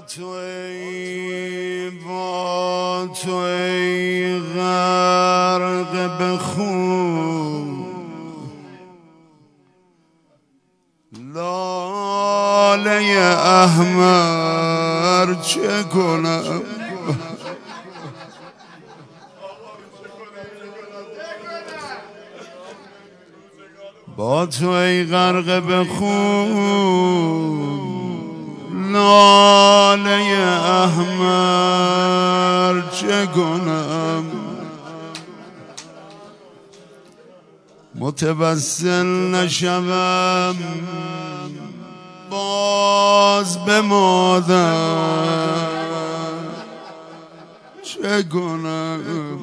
تو ای غرق به خون، لاله احمر چه کنم؟ با تو ای غرق به خون، لاله احمر چه کنم؟ متوسل نشوم باز به مادر چه کنم؟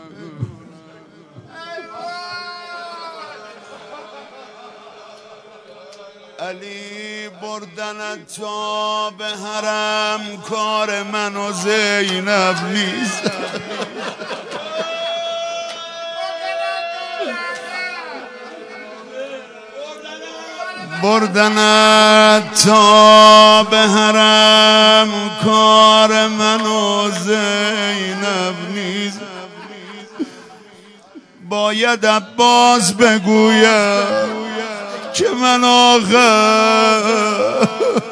علی بردنت تا به حرم کار من و زینب نیست. بردنت تا به حرم کار من و زینب نیست. باید عباس بگویم که من آخر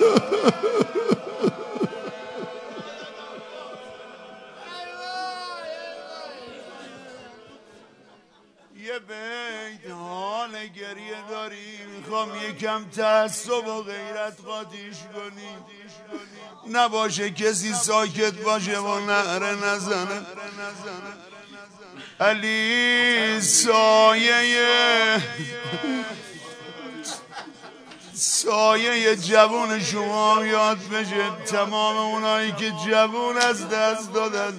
یه بیت حال گریه داری، میخوام یکم تعصب و غیرت قاطیش کنی، نباشه کسی ساکت باشه و نعره نزنه. علی سایه جوون شما یاد بشه، تمام اونایی که جوون از دست دادن.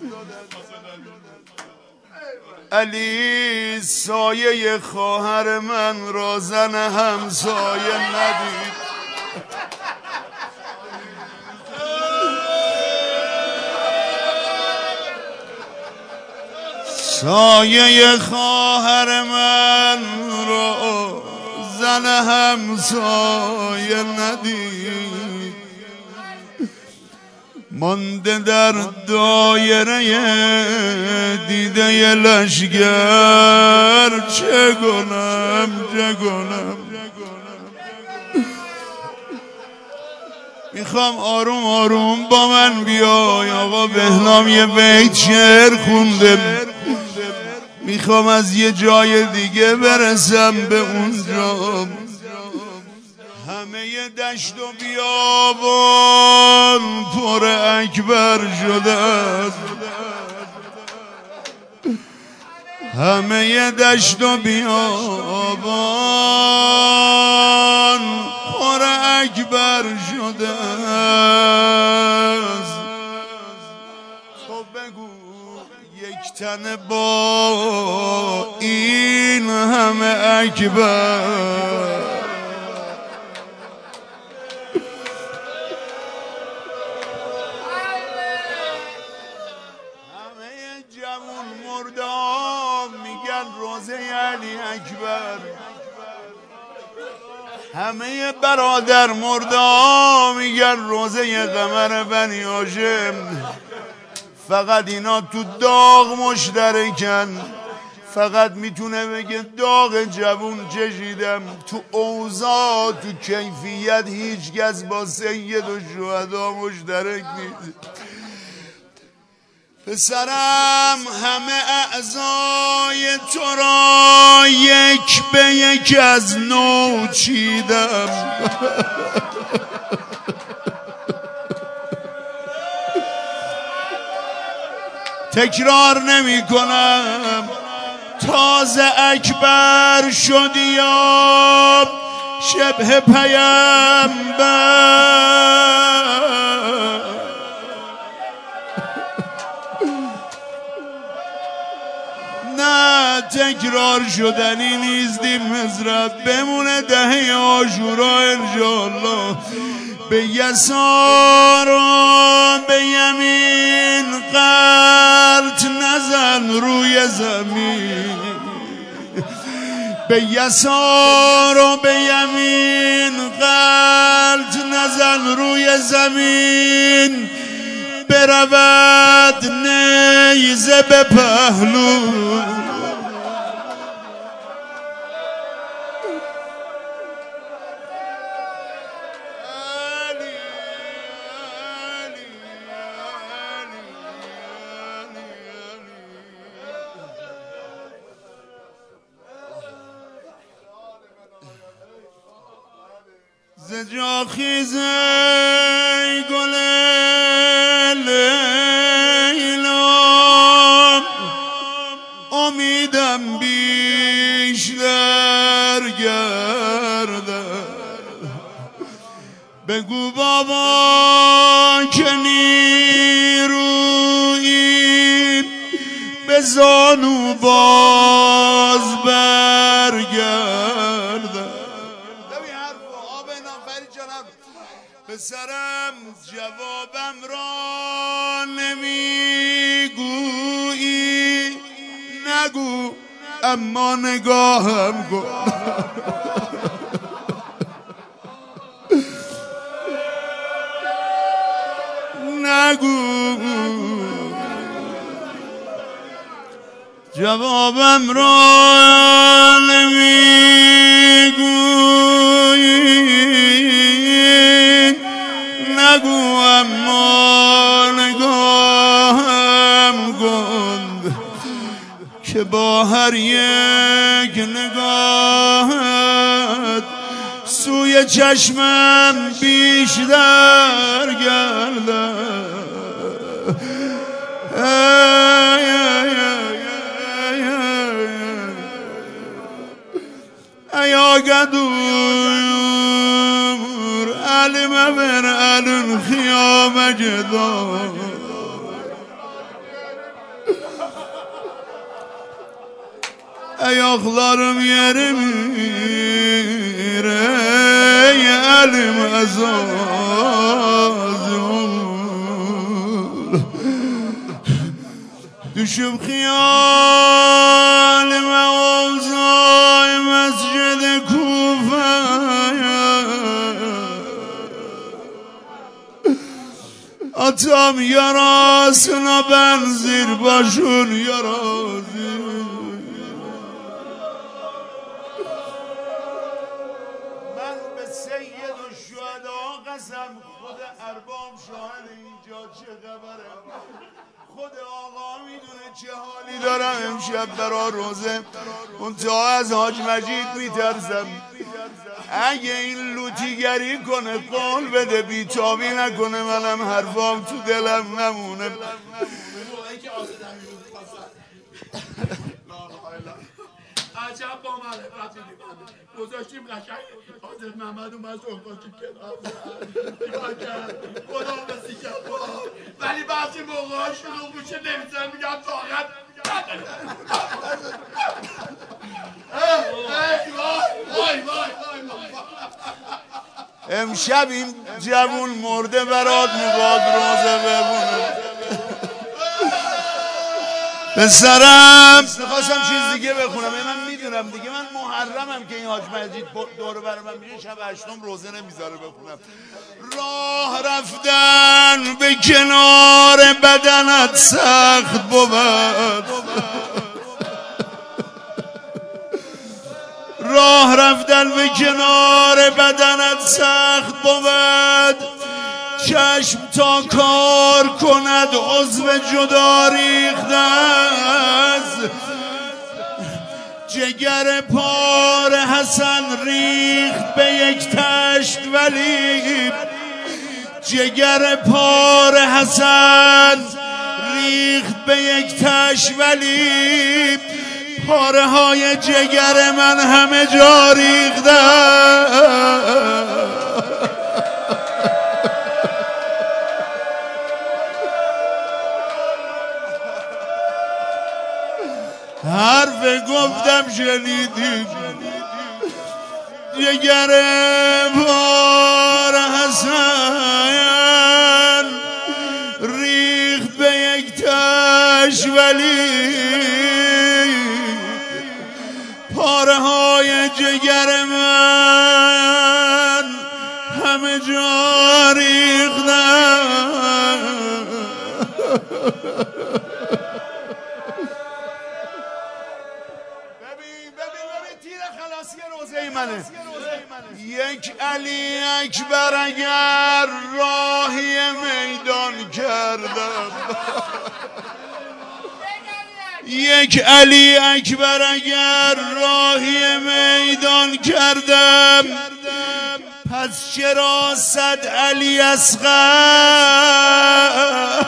علی سایه خواهر من را زن همسایه ندید. سایه خواهر من را زن همسایه ندید. مانده در دایره دیده لشگر چه کنم؟ میخوام آروم آروم با من بیای. آقا بهنام یه بیت شعر خونده، میخوام از یه جای دیگه برسم به اونجا. همه دشت و بیابان پر اکبر شده است. همه دشت و بیابان پر اکبر شده است. خب بگو یک تن با این همه اکبر، همه جوون مردام میگن روزه علی اکبر، همه برادر مردام میگن روزه قمر بنی هاشم. فقط اینا تو داغ مشترکن، فقط میتونه بگه داغ جوون چشیدم. تو اوضاع تو کیفیت هیچ کس با سید و شهدا مشترک نیست. پسرم همه اعضای تو را یک به یک از نو چیدم. تکرار نمی کنم. تازه اکبر شدی یا شبه پیامبر، نه تکرار شدنی نیستی. مزرعت بمونه دهه عاشورا انشاءالله. به یسار و به یمین غلط نزن روی زمین. به یسار و به یمین غلط نزن روی زمین برود نیزه به پهلو ز جا خیز ای گل لیلا امیدم بیشتر گردد بگو بابا که نیرویی به زانو باز برگردد پسرم جوابم را نمیگویی نگو اما نگاهم کن نگو جوابم را نمیگویی نگو اما نگاهم کن که با هر یک نگاهت سوی چشمم بیشتر گردد ایا قدور علم من علم خیام جدا ayaklarım yerimir ey elim azazul düşüp hiyalime olsay mescid-i Kufe'ye atam yarasına benzir başın yarası خود ارباب شاهد اینجا چه خبره خود آقا میدونه چه حالی دارم امشب برا روزه منتها از حاج مجید میترسم اگه این لوتیگری کنه قول بده بیتابی نکنه منم حرفام تو دلم نمونه عجب با معرفتی دیمانه گذاشتیم قشنگ حاضر محمد اومد صحباتی کنار خدا بسی کرد ولی بعضی موقع ها شروع میشه نمیزن میگم طاقت امشب این جوون مرده برات میخواد روزه ببونه پسرم میخواستم چیز دیگه بخونم من میدونم دیگه من محرمم که این حاج مجید دور بر من میشه شب هشتم روزه نمیذاره بخونم راه رفتن به کنار بدنت سخت بود راه رفتن به کنار بدنت سخت بود چشم تا کار کند عضو جدا ریخته است جگر پار حسن ریخت به یک تشت ولی جگر پار حسن ریخت به یک تشت ولی پاره های جگر من همه جا ریخته حرف گفتم شنیدی جگر پار حسن ریخت به یک تش ولی پاره های جگر من همه جا ریختم. ببین تیر خلاصی روزه منه. یک علی اکبر اگر راهی میدان کردم، یک علی اکبر اگر راهی میدان کردم، پس چرا 100 علی اصغر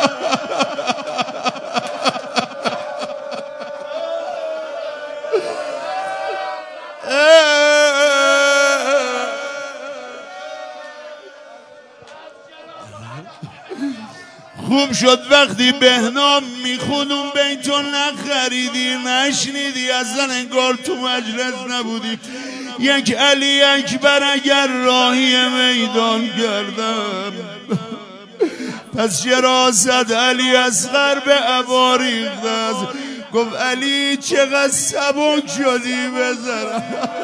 خوب شد وقتی بهنام میخوند اون بیتو نخریدی نشنیدی، اصلا انگار تو مجلس نبودی. یک علی اکبر اگر راهی میدان کردم، پس چرا 100 علی اصغر به عبا ریخته است. گفت علی چقدر سبک شدی بزرم.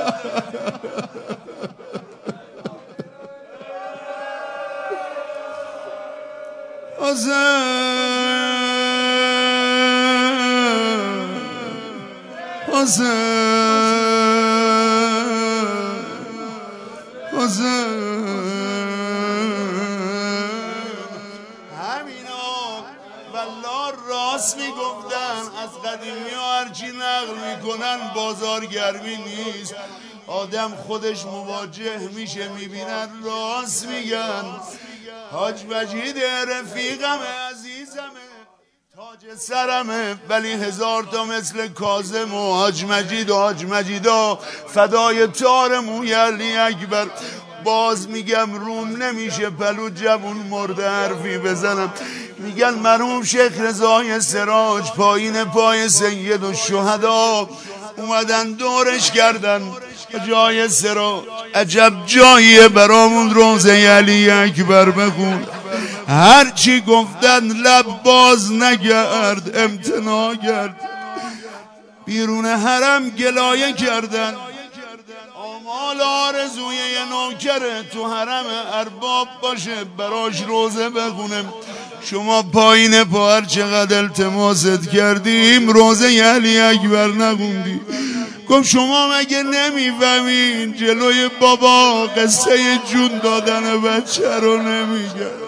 همینا والله راست میگفتن، از قدیمی ها هرچی نقل میکنن بازارگرمی نیست. آدم خودش مواجه میشه میبینن راست میگن. حاج مجید رفیقمه عزیزمه تاج سرمه، ولی 1000 تا مثل کاظم و حاج مجید و حاج مجیدا فدای تار موی علی اکبر. باز میگم روم نمیشه پلو جوون مرده حرفی بزنم. میگن مرحوم شیخ رضای سراج پایین پای سید الشهدا اومدن دورش کردن جای سراج. عجب جاییه برامون روزه علی اکبر بخون. هرچی گفتن لب باز نگرد، امتناع کرد. بیرون حرم گلایه کردن، آمال آرزوی یه نوکره تو حرم ارباب باشه براش روزه بخونم. شما پایین پا هر چقدر التماست کردیم روزه علی اکبر نخوندی. گفت شما مگه نمیفهمین جلوی بابا قصه جون دادن بچه رو نمیگن.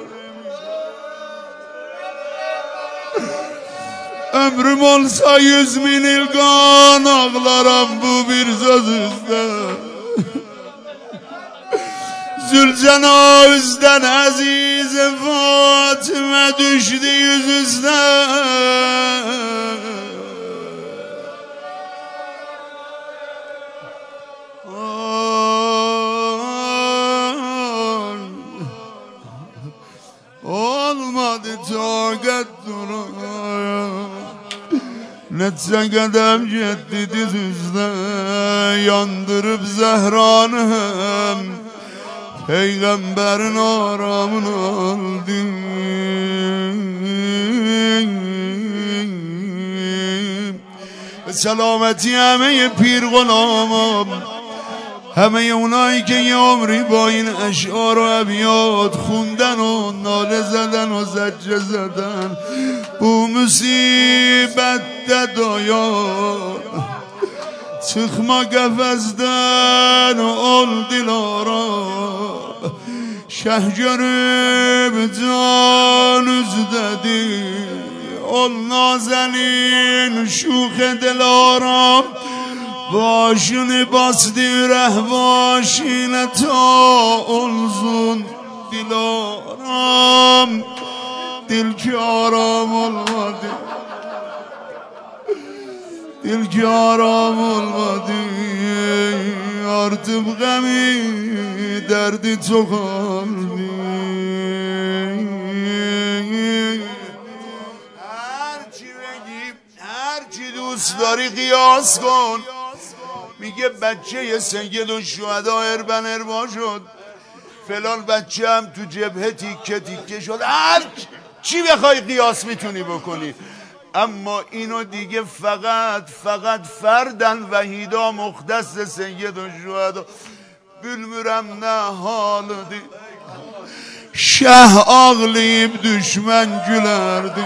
Ömrüm olsa 100.000 ilgan ağlarım bu bir sözüzden. Zülcena üzden aziz Fatime düştü yüzüzden. Olmadı tokat duran. Netse kadem ciddi dizüzde yandırıp Zehra'nım Peygamberin aramını aldı. Selameti همه پیر غلامم، همه اونایی که یه عمری با این اشعار و ابیات خوندن و ناله زدن و زجه زدن. Bu musibette doyar çıkma qəfəzdən ol dilara. Şəh görüb can üzdədir ol nazəlin şux dilara. Başını bastı rəhvaşinə ta olsun dilaram. Dil ki aram olmadı, dil ki aram olmadı. Artık gemi derdi çok oldu. Herçi بگی هرچی دوست داری قیاس کن. میگه بچه سید الشهدا اربن اربا شد، فلان بچه هم تو جبهه تیکه تیکه شد. هر چی بخوای قیاس میتونی بکنی. اما اینو دیگه فقط فردن وحیدا مختص سید و شهدا. bilmirəm nə halıdır, şəh ağlayıb düşmən gülərdi.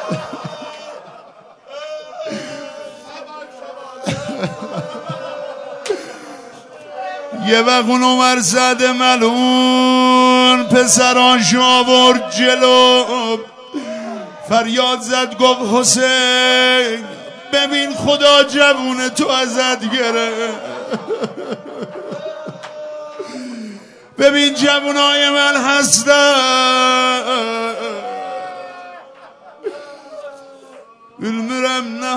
یه وقت اون عمر سعد ملعون پسراشو آورد جلو، فریاد زد گفت حسین ببین خدا جوون تو ازت گرفت، ببین جوونای من هستن، bilmirəm nə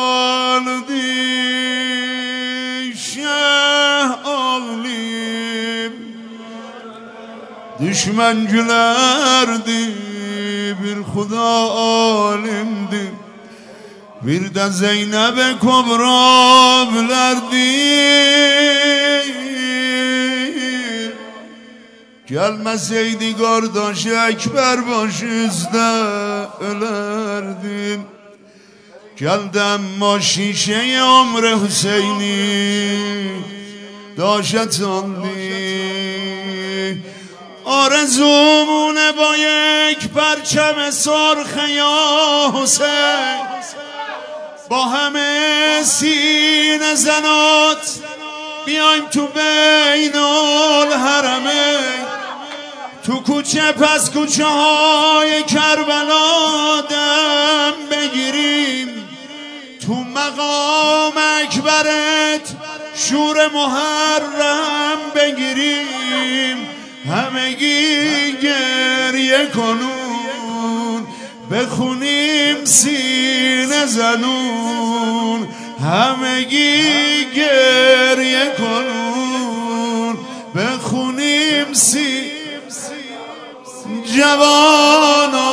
halıdır، şəh ağlayıb düşmən gülərdi، bir xuda alimdir، bir də Zeynəb-i Kubra bilərdi. Gelmeseydi kardeş Ekber başımızda ölerdim. Geldi ama şişeye ömrü Hüseyin'i daşet aldı. Arzumune با یک پرچم سرخ یا حسین، با همه سینه زنات بیایم تو بین الحرمین، تو کوچه پس کوچه های کربلا دم بگیریم، تو مقام اکبرت شور محرم بگیریم، همگی گریه کنون بخونیم سینه زنون، همگی گریه کنون بخونیم جوانا.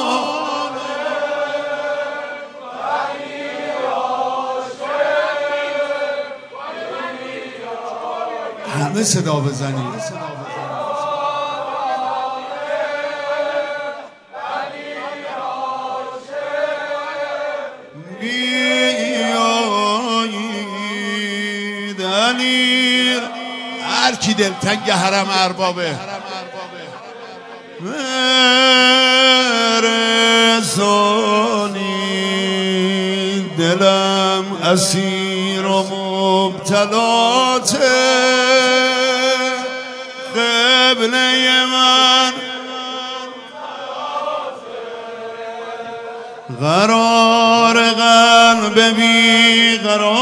همه صدا بزنیم. هر کی دلتنگ حرم اربابه رسانی، دلم اسیر و مبتلات قبله من، قرار قلب بی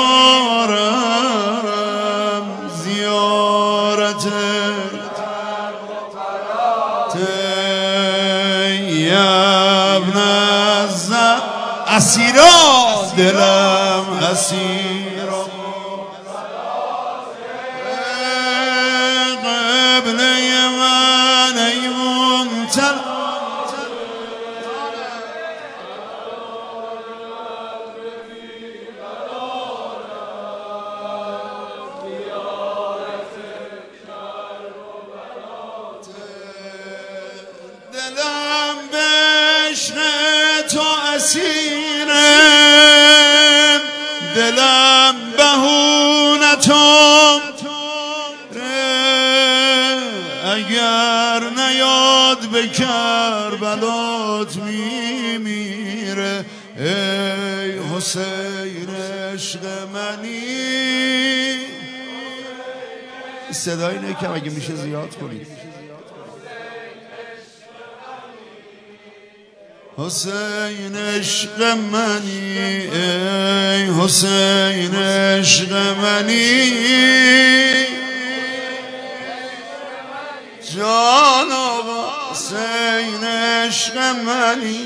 قرارم، زیارت ابن الزهر اسیرا، دلم اسیرا قبله من ای منتل. دلم به عشق تو اسیرم، دلم بهونتم اگر نیاد به کربلات میمیره. ای حسین عشق منی، صدای نکم اگه میشه زیاد کنید. حسین عشق منی، ای حسین عشق منی، جان آقا حسین عشق منی.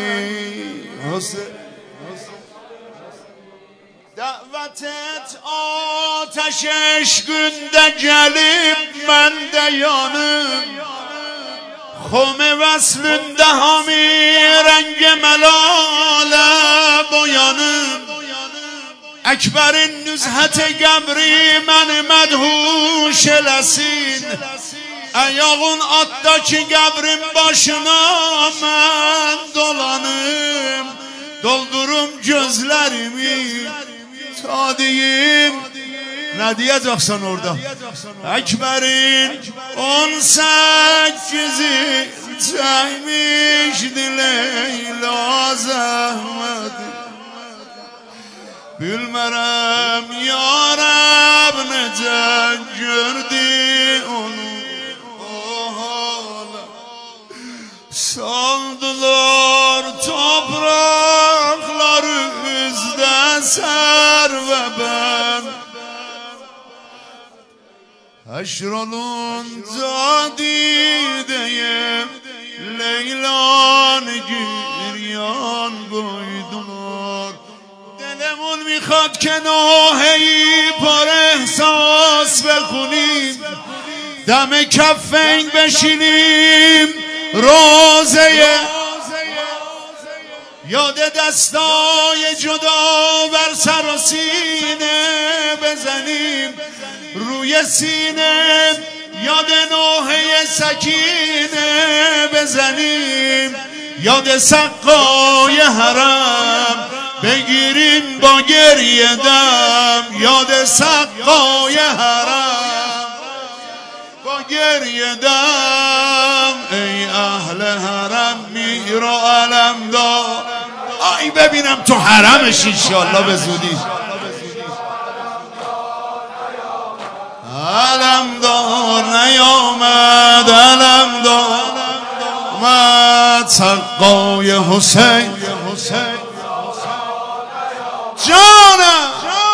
دعوتت آتشش گنده gelip من دیانم، خم وصلünde hami رنگ ملاله boyanım، Ekber'in nüzhete gebri məni mədhuş eləsin، ayağın atdaki gebrin başına mən dolanım، doldurum gözlerimi ta deyim ne diyeceksen orada Ekber'in 18'i çaymışdı Leyla zahmeti Bilmerem ya Rab nece gördü onu Saldılar toprakları üzde ser ve ben Haşr olunca dideyim Leyla'nı giryan koydular Delemun میخواد که ناهی پر احساس بخونیم دم کفین بشینیم روزه یاد دستای جدا بر سر و سینه بزنیم روی سینه یاد نوحه سکینه بزنیم یاد سقای حرم بگیریم با گریه دم یاد سقای حرم با گریه دم ای اهل حرم میر و علم دار آی ببینم تو حرمش انشالله به زودی علم دار نیامد علم دار آمد سقای حسین جانم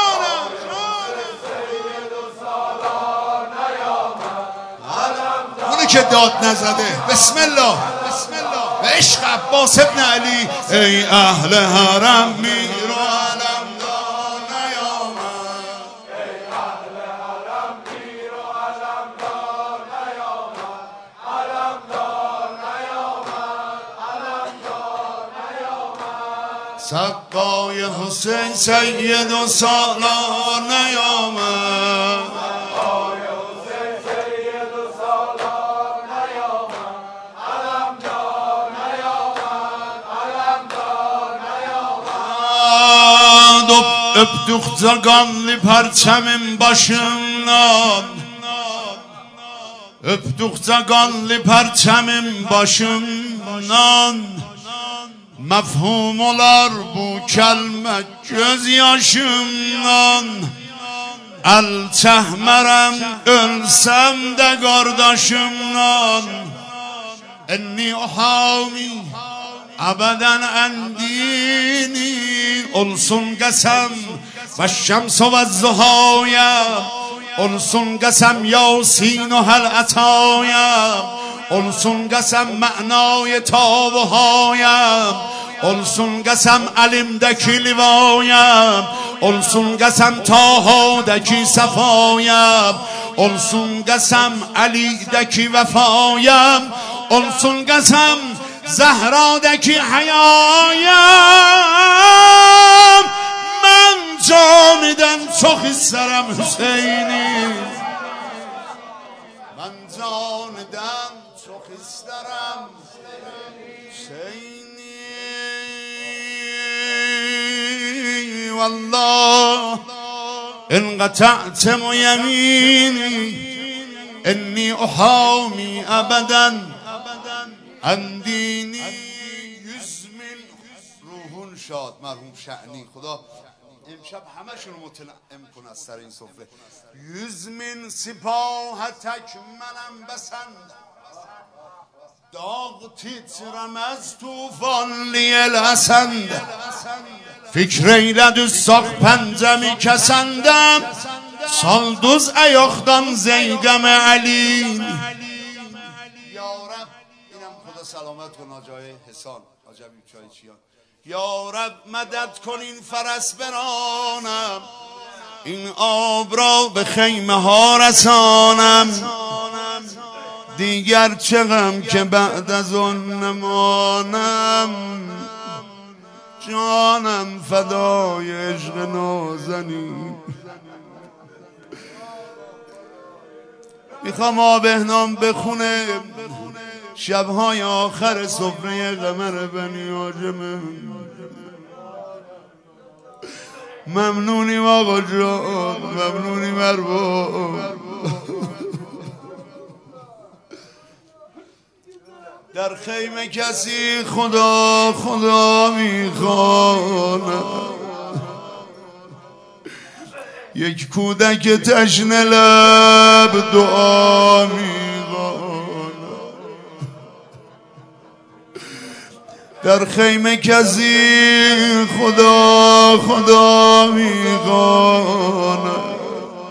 اونی که داد نزده بسم الله و عشق عباس ابن علی ای اهل حرم میر و علم دار نیامد ای اهل حرم میر و علم دار نیامد علم دار نیامد علم دار نیامد سقای حسین سید و سالار نیامد öptük zaganlı parçamın başından öptük zaganlı parçamın başından mefhum olar bu kelime gözyaşımdan el çehmerem ölsem de kardeşimden enni uhami abeden endini olsun qasam ve şems ve zuhaya olsun qasam yasin و هل عطایا olsun qasam معنای تابهایم olsun qasam əlimdəki livayəm olsun qasam tahadəki səfayəm olsun qasam əlidəki vəfayəm olsun qasam Zehra'daki hayayım ben caniden çok isterim Hüseyin'i ben caniden çok isterim Hüseyin'i Vallah in qata'tem yemini inni uhami abadan اندینی 100 من روحون شاد مرحوم شعنی خدا امشب همشون متنعم کن از سر این سفره 100 من سپاهتک منم بسند داغ تیترم از توفان لیل اسند فکر ایلد ساق پنجمی کسندم سالدوز ایاختان زیگم علی سلامت کن آجای حسان آجای چای چیان یا رب مدد کن این فرس برانم این آب را به خیمه ها رسانم دیگر چه غم که بعد از آن نمانم جانم فدای عشق نازنین میخوام آبهنام بخونه شبهای آخر سفره قمر بنی هاشم ممنونیم آقا جان، ممنونیم ارباب. در خیمه کسی خدا خدا میخواند، یک کودک تشنه لب دعا میخواند. در خیمه کسی خدا خدا میخواند،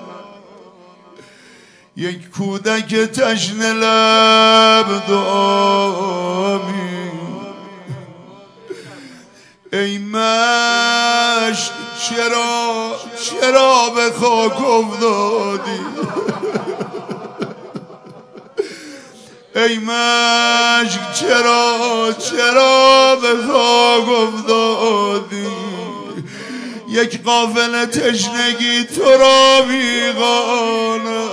یک کودک تشنه لب دعا می. ای مشک چرا به خاک افتادی؟ ای مشک چرا به خاک افتادی؟ یک قافله تشنگی تو را میخواند.